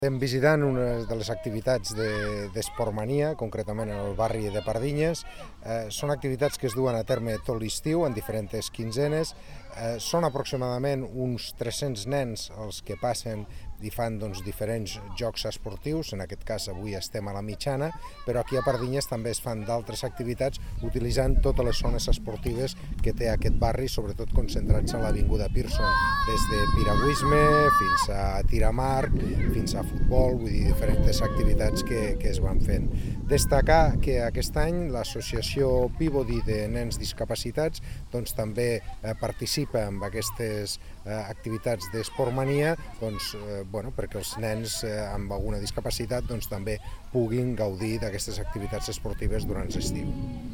Estem visitant una de les activitats d'Esportmania, concretament en el barri de Pardinyes. Són activitats que es duen a terme tot l'estiu en diferents quinzenes. Són aproximadament uns 300 nens els que passen i fan diferents jocs esportius. En aquest cas avui estem a la mitjana, però aquí a Pardinyes també es fan d'altres activitats utilitzant totes les zones esportives que té aquest barri, sobretot concentrats a l'avinguda Pearson, des de piragüisme fins a tir amb arc, fins a futbol, vull dir, diferents activitats que es van fent. Destacar que aquest any l'associació Peabody de nens discapacitats també participa en aquestes activitats d'Esportmania perquè els nens amb alguna discapacitat també puguin gaudir d'aquestes activitats esportives durant l'estiu.